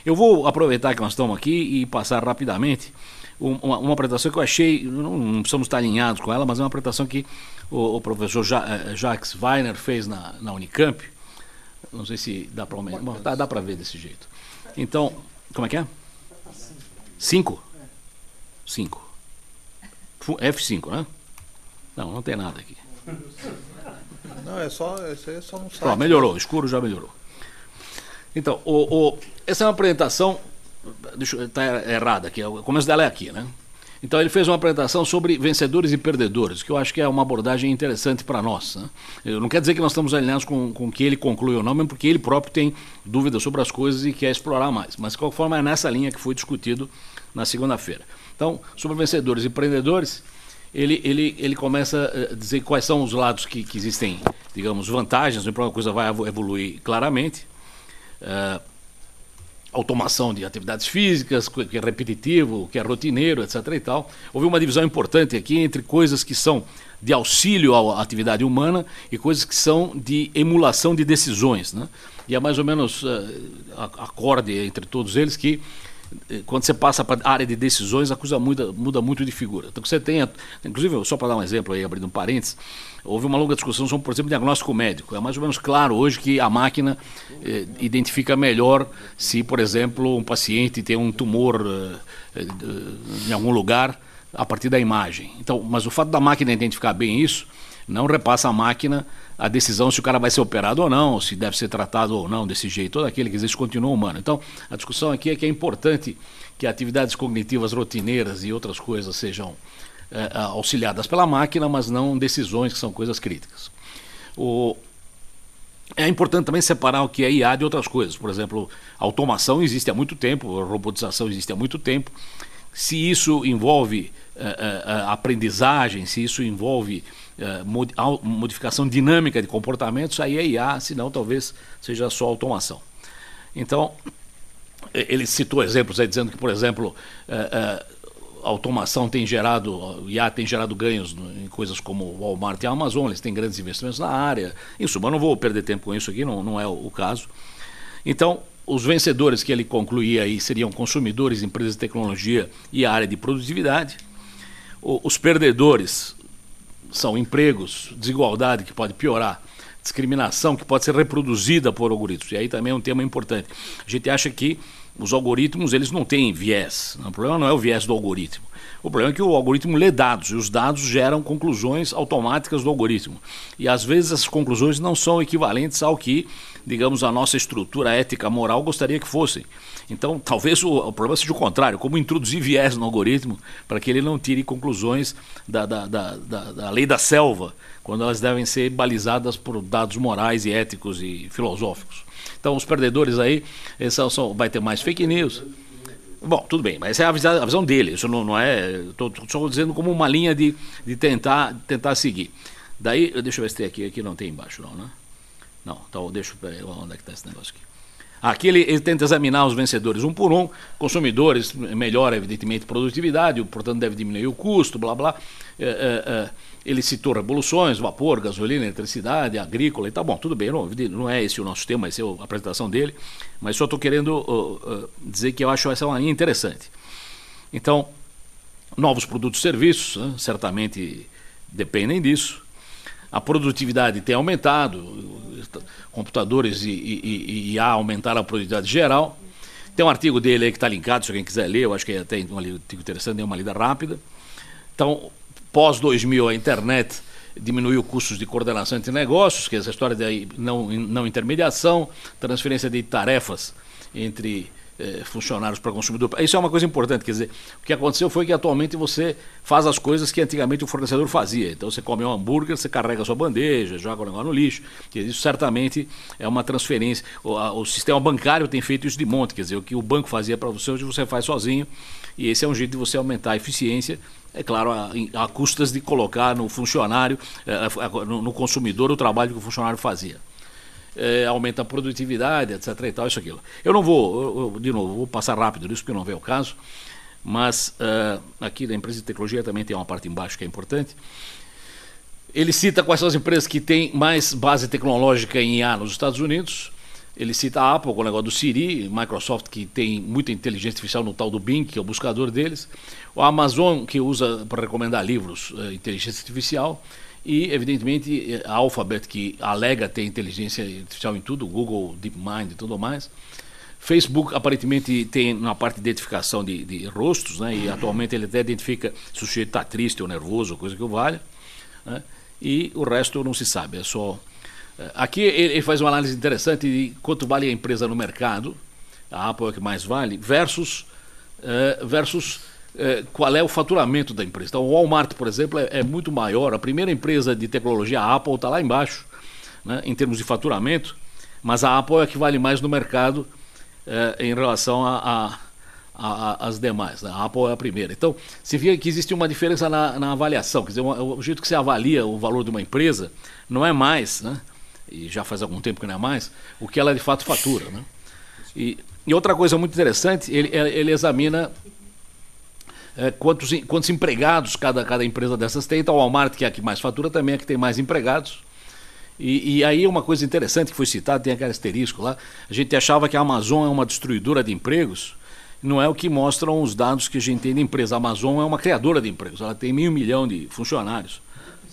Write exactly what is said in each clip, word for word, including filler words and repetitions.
Eu vou aproveitar que nós estamos aqui e passar rapidamente uma, uma apresentação que eu achei, não, não precisamos estar alinhados com ela, mas é uma apresentação que o, o professor ja, Jacques Weiner fez na, na Unicamp. Não sei se dá para aumentar. Bom, dá, dá para ver desse jeito. Então, como é que é? Cinco? Cinco. F cinco, né? Não, não tem nada aqui. Não, é só, esse é só um site. Pronto, melhorou, o escuro já melhorou. Então, o, o, essa é uma apresentação, deixa eu estar errada aqui, o começo dela é aqui, né? Então ele fez uma apresentação sobre vencedores e perdedores, que eu acho que é uma abordagem interessante para nós, né? Eu não quer dizer que nós estamos alinhados com, com que ele conclui ou não, mesmo porque ele próprio tem dúvidas sobre as coisas e quer explorar mais. Mas de qualquer forma é nessa linha que foi discutido na segunda-feira. Então, sobre vencedores e empreendedores, ele, ele, ele começa a dizer quais são os lados que, que existem, digamos, vantagens, a coisa vai evoluir claramente. Uh, automação de atividades físicas, que é repetitivo, que é rotineiro, etc e tal. Houve uma divisão importante aqui entre coisas que são de auxílio à atividade humana e coisas que são de emulação de decisões, né? E é mais ou menos uh, acorde entre todos eles que quando você passa para a área de decisões, a coisa muda, muda muito de figura. Então, você tem, inclusive, só para dar um exemplo aí, abrindo um parênteses, houve uma longa discussão sobre, por exemplo, diagnóstico médico. É mais ou menos claro hoje que a máquina eh, identifica melhor se, por exemplo, um paciente tem um tumor eh, em algum lugar a partir da imagem. Então, mas o fato da máquina identificar bem isso não repassa à máquina a decisão se o cara vai ser operado ou não, se deve ser tratado ou não desse jeito, todo aquele que existe continua humano. Então, a discussão aqui é que é importante que atividades cognitivas rotineiras e outras coisas sejam é, auxiliadas pela máquina, mas não decisões que são coisas críticas. O... É importante também separar o que é I A de outras coisas. Por exemplo, automação existe há muito tempo, robotização existe há muito tempo. Se isso envolve uh, uh, aprendizagem, se isso envolve uh, mod modificação dinâmica de comportamentos, aí é I A, senão talvez seja só automação. Então, ele citou exemplos aí dizendo que, por exemplo, uh, uh, a automação tem gerado, I A tem gerado ganhos em coisas como o Walmart e a Amazon, eles têm grandes investimentos na área. Em suma, eu não vou perder tempo com isso aqui, não, não é o, o caso. Então, os vencedores que ele concluía aí seriam consumidores, empresas de tecnologia e a área de produtividade. O, os perdedores são empregos, desigualdade que pode piorar, discriminação que pode ser reproduzida por algoritmos. E aí também é um tema importante. A gente acha que os algoritmos eles não têm viés. O problema não é o viés do algoritmo. O problema é que o algoritmo lê dados e os dados geram conclusões automáticas do algoritmo. E às vezes essas conclusões não são equivalentes ao que, digamos, a nossa estrutura ética moral gostaria que fossem. Então, talvez o, o problema seja o contrário, como introduzir viés no algoritmo para que ele não tire conclusões da, da, da, da, da lei da selva, quando elas devem ser balizadas por dados morais e éticos e filosóficos. Então, os perdedores aí, são, são, vai ter mais fake news. Bom, tudo bem, mas essa é a visão, a visão dele, isso não, não é... Estou só dizendo como uma linha de, de tentar, tentar seguir. Daí, deixa eu ver se tem aqui, aqui não tem embaixo não, né? Não, então deixa eu ver onde é que está esse negócio aqui. Aqui ele, ele tenta examinar os vencedores um por um, consumidores, melhora evidentemente produtividade, portanto deve diminuir o custo, blá blá. É, é, é, ele citou revoluções, vapor, gasolina, eletricidade, agrícola e tá bom, tudo bem, não, não é esse o nosso tema, essa é a apresentação dele, mas só estou querendo uh, uh, dizer que eu acho essa uma linha interessante. Então, novos produtos e serviços, né, certamente dependem disso. A produtividade tem aumentado, computadores e, e, e I A aumentaram a produtividade geral. Tem um artigo dele aí que está linkado, se alguém quiser ler, eu acho que é até um artigo interessante, é uma lida rápida. Então, pós dois mil, a internet diminuiu custos de coordenação entre negócios, que é essa história de não, não intermediação, transferência de tarefas entre eh, funcionários para consumidor. Isso é uma coisa importante, quer dizer, o que aconteceu foi que atualmente você faz as coisas que antigamente o fornecedor fazia. Então você come um hambúrguer, você carrega a sua bandeja, joga o negócio no lixo. Isso certamente é uma transferência. O, a, o sistema bancário tem feito isso de monte, quer dizer, o que o banco fazia para você, hoje você faz sozinho, e esse é um jeito de você aumentar a eficiência, é claro, a, a custas de colocar no funcionário, a, a, no, no consumidor, o trabalho que o funcionário fazia. É, aumenta a produtividade, etc e tal, isso aquilo. Eu não vou, eu, eu, de novo, vou passar rápido nisso porque não vem o caso, mas uh, aqui na empresa de tecnologia também tem uma parte embaixo que é importante. Ele cita quais são as empresas que têm mais base tecnológica em I A nos Estados Unidos. ele cita a Apple com o negócio do Siri, Microsoft que tem muita inteligência artificial no tal do Bing, que é o buscador deles, o Amazon que usa para recomendar livros, uh, inteligência artificial, e evidentemente a Alphabet que alega ter inteligência artificial em tudo, Google, DeepMind e tudo mais. Facebook aparentemente tem na parte de identificação de, de rostos, né, e atualmente ele até identifica se o sujeito está triste ou nervoso, coisa que o valha, né, e o resto não se sabe, é só... Aqui ele faz uma análise interessante de quanto vale a empresa no mercado, a Apple é o que mais vale, versus, uh, versus uh, qual é o faturamento da empresa. Então o Walmart, por exemplo, é, é muito maior, a primeira empresa de tecnologia, a Apple, está lá embaixo, né, em termos de faturamento, mas a Apple é a que vale mais no mercado uh, em relação a, a, a, as demais, né? A Apple é a primeira. Então se vê que existe uma diferença na, na avaliação, quer dizer, o, o jeito que você avalia o valor de uma empresa não é mais, né? E já faz algum tempo que não é mais, o que ela de fato fatura, né? E, e outra coisa muito interessante, ele, ele examina é, quantos, quantos empregados cada, cada empresa dessas tem. Então, o Walmart, que é a que mais fatura, também é a que tem mais empregados. E, e aí uma coisa interessante que foi citada, tem aquele asterisco lá, a gente achava que a Amazon é uma destruidora de empregos, não é o que mostram os dados que a gente tem de empresa. A Amazon é uma criadora de empregos, ela tem meio milhão de funcionários.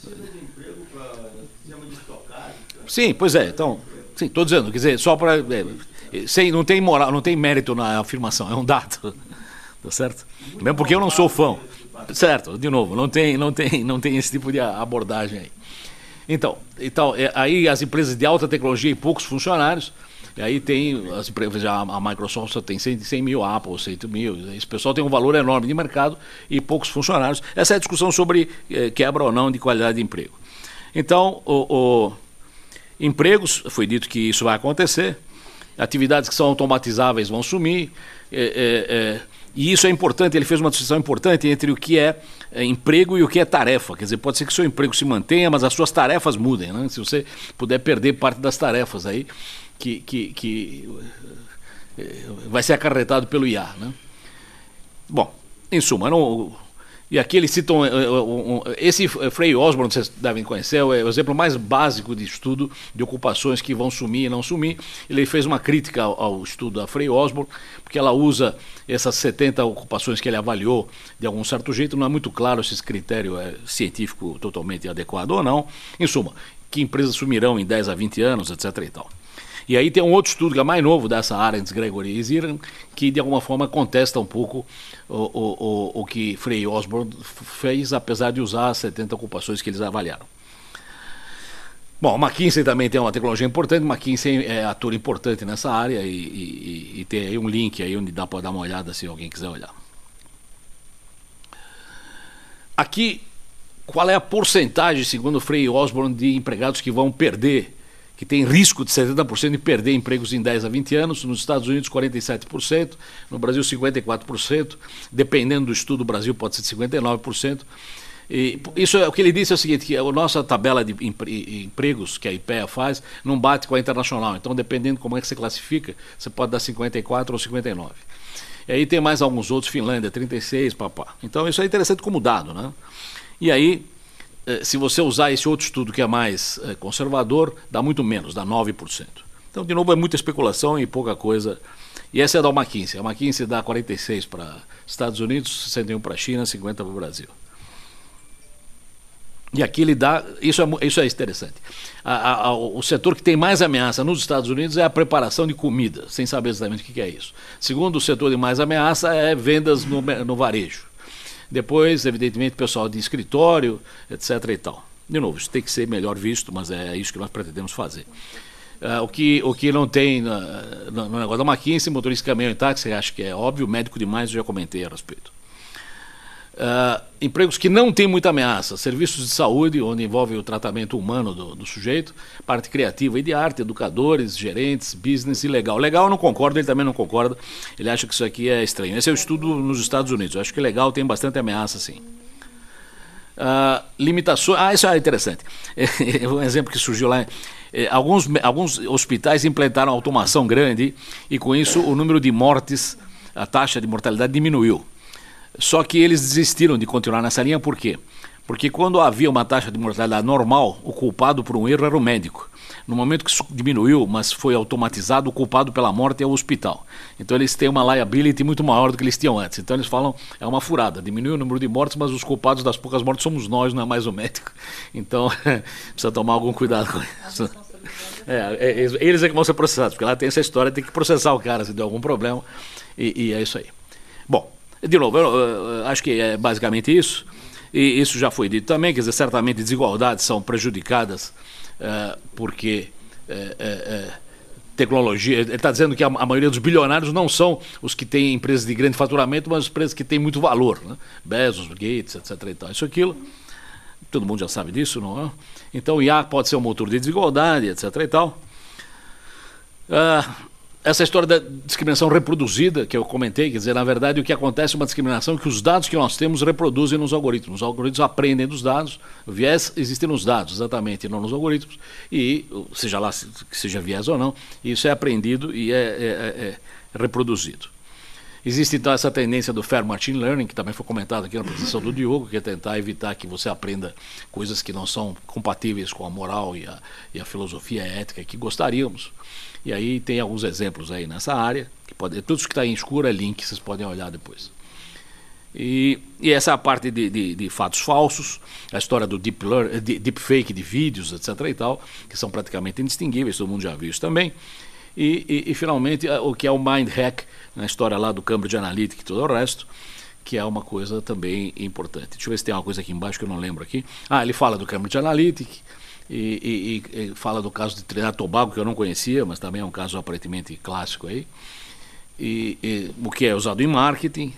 Sim, pois é, então, sim, estou dizendo, quer dizer, só para, é, sem, não tem moral, não tem mérito na afirmação, é um dado, tá certo? Mesmo porque eu não sou fã, certo, de novo, não tem, não tem, não tem esse tipo de abordagem aí. Então, então é, aí as empresas de alta tecnologia e poucos funcionários, e aí tem, as empresas, a Microsoft só tem cem mil, a Apple cem mil, esse pessoal tem um valor enorme de mercado e poucos funcionários. Essa é a discussão sobre é, quebra ou não de qualidade de emprego. Então, o... o empregos, foi dito que isso vai acontecer, atividades que são automatizáveis vão sumir, é, é, é, e isso é importante, ele fez uma distinção importante entre o que é, é emprego e o que é tarefa, quer dizer, pode ser que o seu emprego se mantenha, mas as suas tarefas mudem, né? Se você puder perder parte das tarefas aí, que, que, que vai ser acarretado pelo I A, né? Bom, em suma, não... E aqui eles citam, um, um, esse Frei Osborne, vocês devem conhecer, é o exemplo mais básico de estudo de ocupações que vão sumir e não sumir. Ele fez uma crítica ao, ao estudo da Frei Osborne, porque ela usa essas setenta ocupações que ele avaliou de algum certo jeito, não é muito claro se esse critério é científico totalmente adequado ou não. Em suma, que empresas sumirão em dez a vinte anos, etc e tal. E aí tem um outro estudo que é mais novo dessa Arendt, Gregory e Ziran, que de alguma forma contesta um pouco o, o, o, o que Frei Osborne fez, apesar de usar as setenta ocupações que eles avaliaram. Bom, a McKinsey também tem uma tecnologia importante, McKinsey é ator importante nessa área e, e, e tem aí um link aí onde dá para dar uma olhada se alguém quiser olhar. Aqui, qual é a porcentagem, segundo Frei Osborne, de empregados que vão perder, que tem risco de setenta por cento de perder empregos em dez a vinte anos, nos Estados Unidos quarenta e sete por cento, no Brasil cinquenta e quatro por cento, dependendo do estudo, o Brasil pode ser cinquenta e nove por cento. E isso é, o que ele disse é o seguinte, que a nossa tabela de empregos que a IPEA faz não bate com a internacional, então dependendo como é que você classifica, você pode dar cinquenta e quatro ou cinquenta e nove. E aí tem mais alguns outros, Finlândia, trinta e seis, papá. Então isso é interessante como dado, né? E aí, se você usar esse outro estudo que é mais é, conservador, dá muito menos, dá nove por cento. Então, de novo, é muita especulação e pouca coisa. E essa é da McKinsey. A McKinsey dá quarenta e seis para Estados Unidos, sessenta e um para a China, cinquenta para o Brasil. E aqui ele dá, isso é, isso é interessante. A, a, o setor que tem mais ameaça nos Estados Unidos é a preparação de comida, sem saber exatamente o que, que é isso. Segundo, o setor de mais ameaça é vendas no, no varejo. Depois, evidentemente, pessoal de escritório, etc e tal. De novo, isso tem que ser melhor visto, mas é isso que nós pretendemos fazer. Uh, o, que, o que não tem uh, no, no negócio da McKinsey, motorista de caminhão e táxi, acho que é óbvio, médico demais, eu já comentei a respeito. Uh, empregos que não têm muita ameaça, serviços de saúde, onde envolve o tratamento humano do, do sujeito, parte criativa e de arte, educadores, gerentes, business e legal. Legal eu não concordo, ele também não concorda, ele acha que isso aqui é estranho. Esse é o estudo nos Estados Unidos, eu acho que legal tem bastante ameaça, sim. Uh, limitações, ah, isso é interessante, um exemplo que surgiu lá, é, alguns, alguns hospitais implantaram automação grande e com isso o número de mortes, a taxa de mortalidade diminuiu. Só que eles desistiram de continuar nessa linha, por quê? Porque quando havia uma taxa de mortalidade normal, o culpado por um erro era o médico. No momento que isso diminuiu, mas foi automatizado, o culpado pela morte é o hospital. Então eles têm uma liability muito maior do que eles tinham antes. Então eles falam, é uma furada, diminuiu o número de mortes, mas os culpados das poucas mortes somos nós, não é mais o médico. Então precisa tomar algum cuidado com isso. É, é, eles é que vão ser processados, porque lá tem essa história, tem que processar o cara se der algum problema, e, e é isso aí. Bom, de novo, eu, eu acho que é basicamente isso, e isso já foi dito também, quer dizer, certamente desigualdades são prejudicadas uh, porque uh, uh, uh, tecnologia, ele está dizendo que a, a maioria dos bilionários não são os que têm empresas de grande faturamento, mas empresas que têm muito valor, né? Bezos, Gates, etc e tal, isso aquilo. Todo mundo já sabe disso, não é? Então o I A pode ser um motor de desigualdade, etc e tal. Uh, essa história da discriminação reproduzida, que eu comentei, quer dizer, na verdade o que acontece é uma discriminação que os dados que nós temos reproduzem nos algoritmos. Os algoritmos aprendem dos dados, o viés existe nos dados, exatamente, e não nos algoritmos, e seja lá que seja viés ou não, isso é aprendido e é, é, é reproduzido. Existe então essa tendência do Fair Machine Learning, que também foi comentado aqui na apresentação do Diogo, que é tentar evitar que você aprenda coisas que não são compatíveis com a moral e a, e a filosofia e a ética que gostaríamos. E aí tem alguns exemplos aí nessa área, que pode, tudo isso que está em escuro é link, vocês podem olhar depois. E, e essa é a parte de, de, de fatos falsos, a história do deep, learn, de, deep fake de vídeos, etc e tal, que são praticamente indistinguíveis, todo mundo já viu isso também. E, e, e finalmente o que é o Mind Hack, na história lá do Cambridge Analytica e todo o resto, que é uma coisa também importante. Deixa eu ver se tem uma coisa aqui embaixo que eu não lembro aqui. Ah, ele fala do Cambridge Analytica e, e, e fala do caso de Trinidad e Tobago, que eu não conhecia, mas também é um caso aparentemente clássico aí. E, e o que é usado em marketing,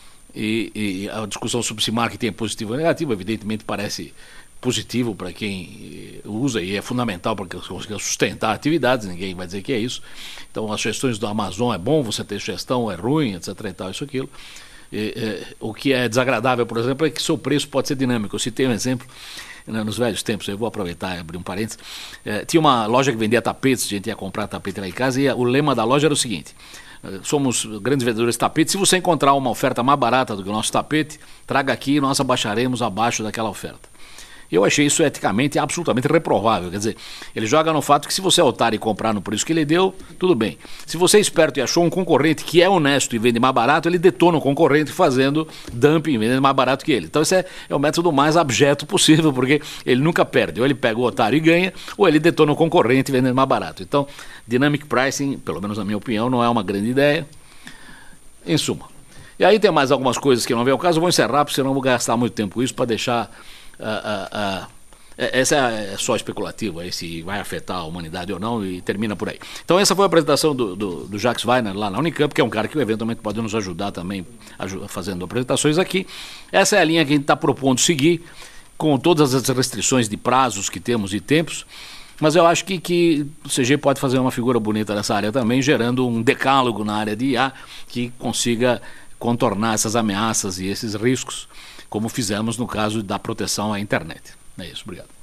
e, e a discussão sobre se marketing é positivo ou negativo, evidentemente parece positivo para quem usa e é fundamental para que consiga sustentar atividades, ninguém vai dizer que é isso. Então as sugestões do Amazon é bom, você ter sugestão é ruim, etc e tal, isso aquilo. E, e, o que é desagradável, por exemplo, é que seu preço pode ser dinâmico. Eu citei um exemplo, né, nos velhos tempos, eu vou aproveitar e abrir um parênteses, é, tinha uma loja que vendia tapetes, a gente ia comprar tapete lá em casa e a, o lema da loja era o seguinte: somos grandes vendedores de tapetes, se você encontrar uma oferta mais barata do que o nosso tapete, traga aqui e nós abaixaremos abaixo daquela oferta. Eu achei isso eticamente absolutamente reprovável. Quer dizer, ele joga no fato que se você é otário e comprar no preço que ele deu, tudo bem. Se você é esperto e achou um concorrente que é honesto e vende mais barato, ele detona o concorrente fazendo dumping, vendendo mais barato que ele. Então esse é, é o método mais abjeto possível, porque ele nunca perde. Ou ele pega o otário e ganha, ou ele detona o concorrente vendendo mais barato. Então, dynamic pricing, pelo menos na minha opinião, não é uma grande ideia. Em suma. E aí tem mais algumas coisas que não vem ao caso, eu vou encerrar, porque senão eu vou gastar muito tempo com isso para deixar... Uh, uh, uh, essa é só especulativa, aí se vai afetar a humanidade ou não, e termina por aí. Então essa foi a apresentação do, do, do Jacques Weiner lá na Unicamp, que é um cara que eventualmente pode nos ajudar também fazendo apresentações aqui. Essa é a linha que a gente está propondo seguir, com todas as restrições de prazos que temos e tempos, mas eu acho que, que o C G pode fazer uma figura bonita nessa área também, gerando um decálogo na área de I A que consiga contornar essas ameaças e esses riscos, como fizemos no caso da proteção à internet. É isso, obrigado.